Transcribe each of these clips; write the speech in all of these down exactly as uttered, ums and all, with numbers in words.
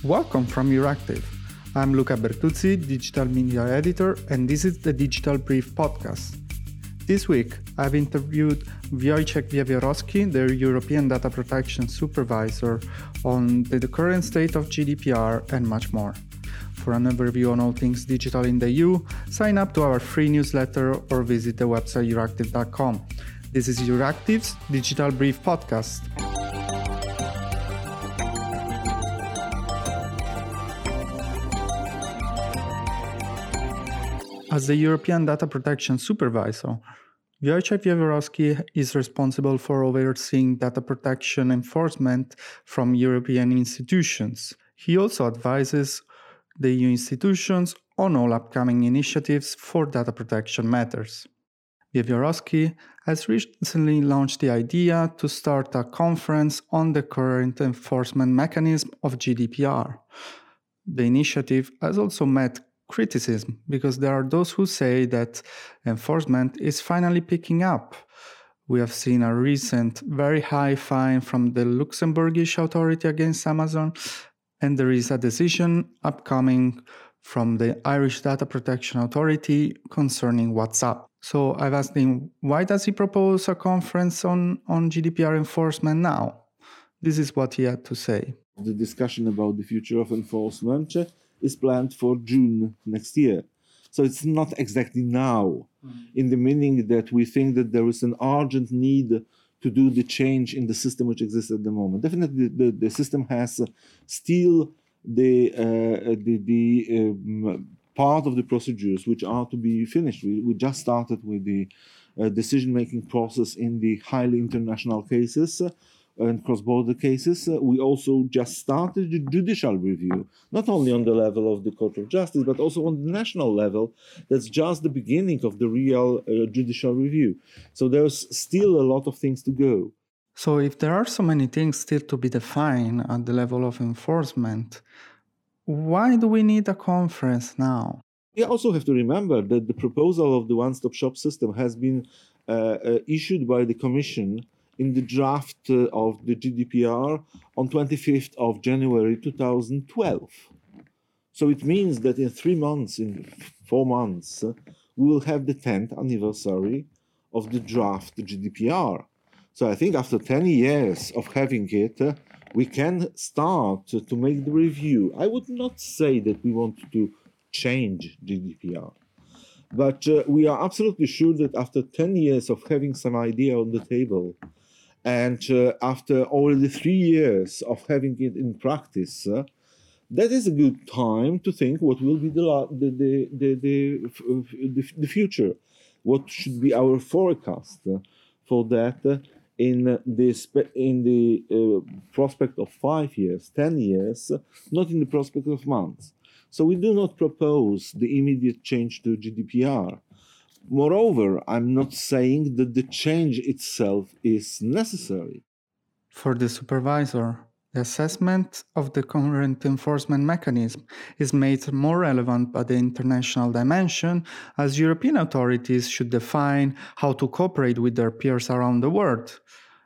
Welcome from Euractiv. I'm Luca Bertuzzi, Digital Media Editor, and this is the Digital Brief podcast. This week, I've interviewed Wojciech Wiewiorowski, the European Data Protection Supervisor, on the current state of G D P R and much more. For an overview on all things digital in the E U, sign up to our free newsletter or visit the website euractiv dot com. This is Euractiv's Digital Brief podcast. As the European Data Protection Supervisor, Wojciech Wiewiorowski is responsible for overseeing data protection enforcement from European institutions. He also advises the E U institutions on all upcoming initiatives for data protection matters. Wiewiorowski has recently launched the idea to start a conference on the current enforcement mechanism of G D P R. The initiative has also met criticism because there are those who say that enforcement is finally picking up. We have seen a recent very high fine from the Luxembourgish authority against Amazon, and there is a decision upcoming from the Irish Data Protection Authority concerning WhatsApp. So I've asked him, why does he propose a conference on, on G D P R enforcement now? This is what he had to say. The discussion about the future of enforcement is planned for June next year. So it's not exactly now, mm-hmm. in the meaning that we think that there is an urgent need to do the change in the system which exists at the moment. Definitely the, the system has still the, uh, the, the um, part of the procedures which are to be finished. We, we just started with the uh, decision-making process in the highly international cases uh, and cross-border cases. Uh, we also just started the judicial review, not only on the level of the Court of Justice, but also on the national level. That's just the beginning of the real uh, judicial review. So there's still a lot of things to go. So if there are so many things still to be defined at the level of enforcement, why do we need a conference now? We also have to remember that the proposal of the one-stop shop system has been uh, uh, issued by the Commission in the draft uh, of the G D P R on twenty-fifth of January two thousand twelve. So it means that in three months, in four months, uh, we will have the tenth anniversary of the draft G D P R. So I think after ten years of having it, uh, we can start to, to make the review. I would not say that we want to change G D P R. But uh, we are absolutely sure that after ten years of having some idea on the table, and uh, after already three years of having it in practice, uh, that is a good time to think what will be the the the the, the, the, the future, what should be our forecast uh, for that uh, in this in the uh, prospect of five years, ten years, uh, not in the prospect of months. So we do not propose the immediate change to G D P R. Moreover, I'm not saying that the change itself is necessary. For the supervisor, the assessment of the current enforcement mechanism is made more relevant by the international dimension, as European authorities should define how to cooperate with their peers around the world.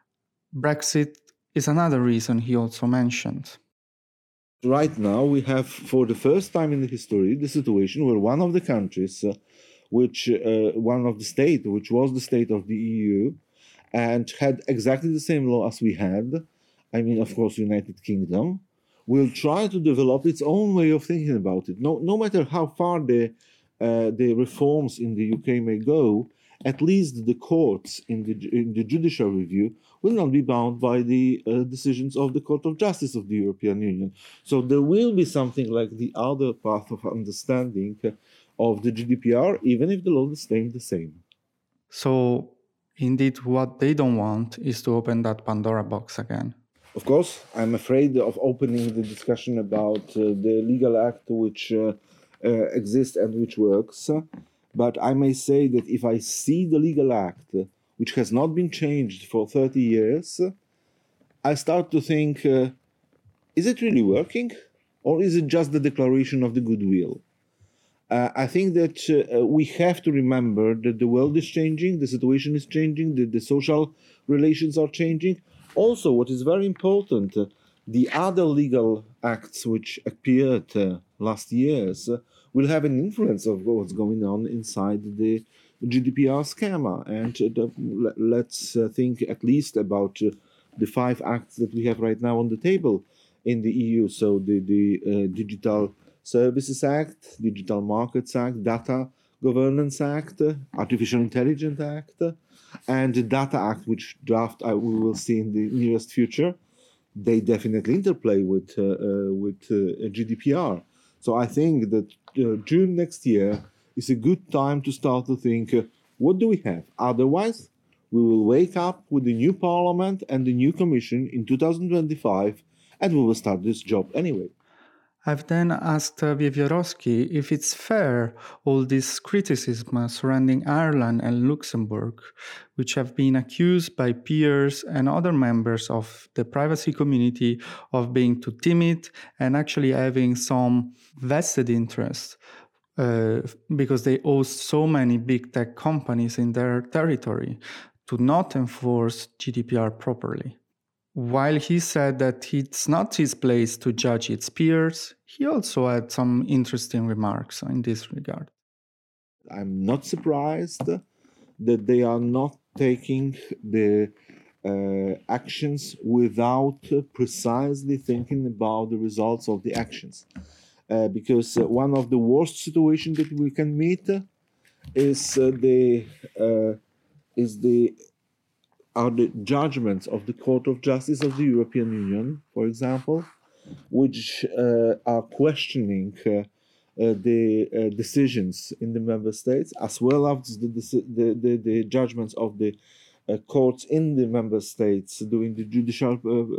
Brexit is another reason he also mentioned. Right now, we have, for the first time in the history, the situation where one of the countries uh, which uh, one of the state, which was the state of the E U, and had exactly the same law as we had, I mean, of course, United Kingdom, will try to develop its own way of thinking about it. No, no matter how far the, uh, the reforms in the U K may go, at least the courts in the, in the judicial review will not be bound by the uh, decisions of the Court of Justice of the European Union. So there will be something like the other path of understanding uh, of the G D P R, even if the law is staying the same. So, indeed, what they don't want is to open that Pandora box again. Of course, I'm afraid of opening the discussion about uh, the legal act which uh, uh, exists and which works. But I may say that if I see the legal act, uh, which has not been changed for thirty years, I start to think, uh, is it really working? Or is it just the declaration of the goodwill? Uh, I think that uh, we have to remember that the world is changing, the situation is changing, the, the social relations are changing. Also, what is very important, uh, The other legal acts which appeared uh, last years uh, will have an influence of what's going on inside the G D P R schema. And uh, the, let's uh, think at least about uh, the five acts that we have right now on the table in the E U. So the, the uh, Digital Services Act, Digital Markets Act, Data Governance Act, uh, Artificial Intelligence Act, uh, and the Data Act, which draft uh, we will see in the nearest future. They definitely interplay with uh, uh, with uh, G D P R. So I think that uh, June next year is a good time to start to think, uh, what do we have? Otherwise, we will wake up with the new parliament and the new commission in two thousand twenty-five, and we will start this job anyway. I've then asked uh, Wiewiórowski if it's fair, all this criticism surrounding Ireland and Luxembourg, which have been accused by peers and other members of the privacy community of being too timid and actually having some vested interest uh, because they host so many big tech companies in their territory to not enforce G D P R properly. While he said that it's not his place to judge its peers, he also had some interesting remarks in this regard. I'm not surprised that they are not taking the uh, actions without uh, precisely thinking about the results of the actions. Uh, because uh, one of the worst situations that we can meet uh, is uh, the uh, is the are the judgments of the Court of Justice of the European Union, for example, which uh, are questioning uh, uh, the uh, decisions in the member states, as well as the, the, the, the judgments of the uh, courts in the member states doing the judicial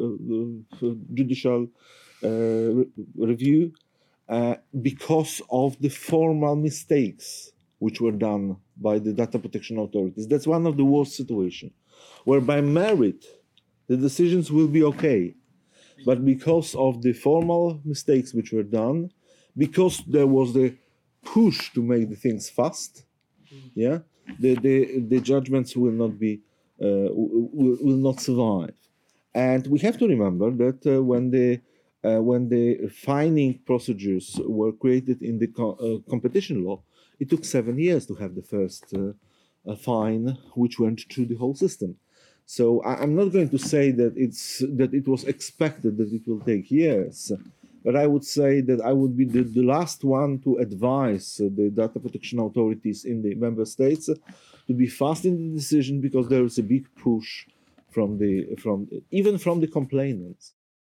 uh, uh, judicial uh, re- review, uh, because of the formal mistakes which were done by the data protection authorities. That's one of the worst situations, where by merit, the decisions will be okay. But because of the formal mistakes which were done, because there was the push to make the things fast, yeah, the, the, the judgments will not be, uh, will, will not survive. And we have to remember that uh, when the uh, when the fining procedures were created in the co- uh, competition law, it took seven years to have the first uh, uh, fine, which went through the whole system. So I, I'm not going to say that it's that it was expected that it will take years, but I would say that I would be the, the last one to advise uh, the data protection authorities in the member states uh, to be fast in the decision, because there is a big push from the from even from the complainants.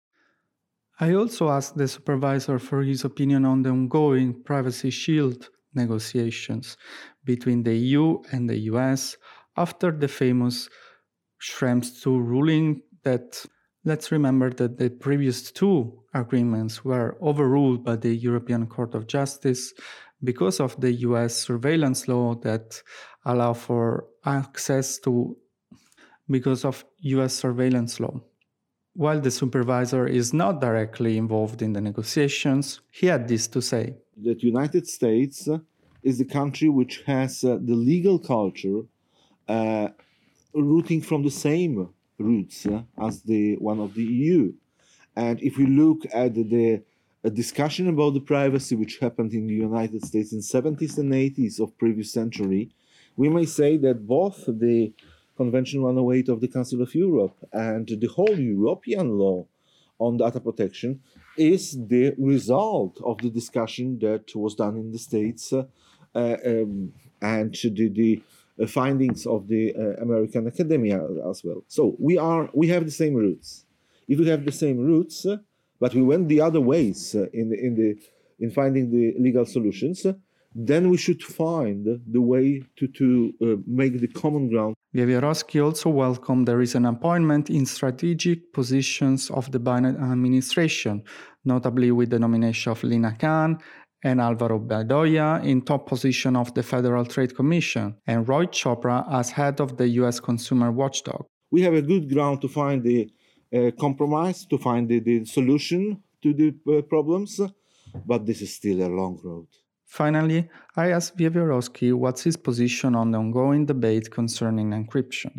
I also asked the supervisor for his opinion on the ongoing Privacy Shield negotiations between the E U and the U S after the famous Schrems two ruling that, let's remember that the previous two agreements were overruled by the European Court of Justice because of the U S surveillance law that allow for access to, because of U S surveillance law. While the supervisor is not directly involved in the negotiations, he had this to say. The United States is the country which has uh, the legal culture uh, rooting from the same roots uh, as the one of the E U. And if we look at the uh, discussion about the privacy which happened in the United States in seventies and eighties of previous century, we may say that both the Convention one oh eight of the Council of Europe and the whole European law on data protection is the result of the discussion that was done in the States uh, uh, um, and the, the uh, findings of the uh, American academia as well. So we are we have the same roots. If we have the same roots, uh, but we went the other ways uh, in the, in the in finding the legal solutions, uh, then we should find the way to to uh, make the common ground. Wiewiórowski also welcomed the recent appointment in strategic positions of the Biden administration, notably with the nomination of Lina Khan and Alvaro Bedoya in top position of the Federal Trade Commission, and Roy Chopra as head of the U S Consumer Watchdog. We have a good ground to find the uh, compromise, to find the, the solution to the uh, problems, but this is still a long road. Finally, I asked Wiewiórowski what's his position on the ongoing debate concerning encryption.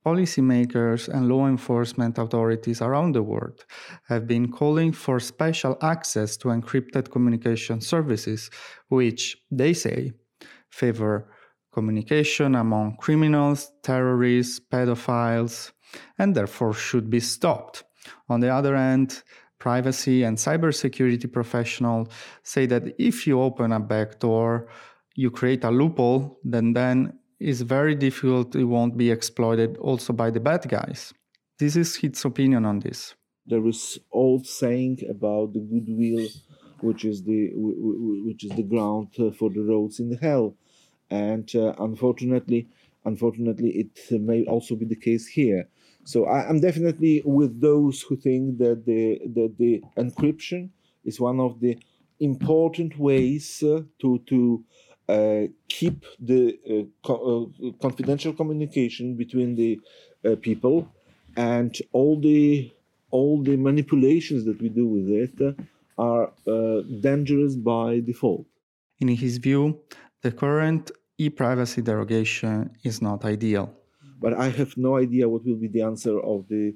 Policymakers and law enforcement authorities around the world have been calling for special access to encrypted communication services, which, they say, favor communication among criminals, terrorists, pedophiles, and therefore should be stopped. On the other hand, privacy and cybersecurity professionals say that if you open a backdoor, you create a loophole, then then it's very difficult, it won't be exploited also by the bad guys. This is his opinion on this. There is old saying about the goodwill, which is the which is the ground for the roads in hell, and uh, unfortunately, unfortunately, it may also be the case here. So I, I'm definitely with those who think that the that the encryption is one of the important ways uh, to to uh, keep the uh, co- uh, confidential communication between the uh, people, and all the all the manipulations that we do with it uh, are uh, dangerous by default. In his view, the current e-privacy derogation is not ideal. But I have no idea what will be the answer of the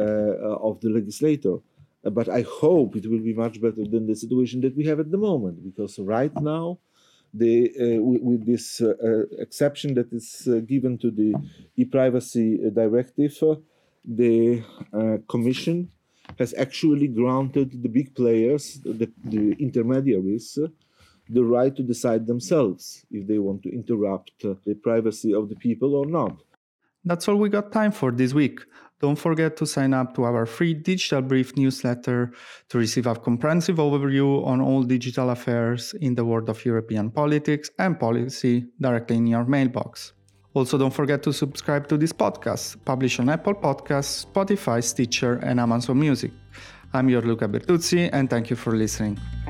uh, of the legislator. Uh, but I hope it will be much better than the situation that we have at the moment, because right now, the uh, with, with this uh, uh, exception that is uh, given to the e-privacy directive, uh, the uh, Commission has actually granted the big players, the, the intermediaries, uh, the right to decide themselves if they want to interrupt uh, the privacy of the people or not. That's all we got time for this week. Don't forget to sign up to our free Digital Brief newsletter to receive a comprehensive overview on all digital affairs in the world of European politics and policy directly in your mailbox. Also, don't forget to subscribe to this podcast, published on Apple Podcasts, Spotify, Stitcher, and Amazon Music. I'm your Luca Bertuzzi, and thank you for listening.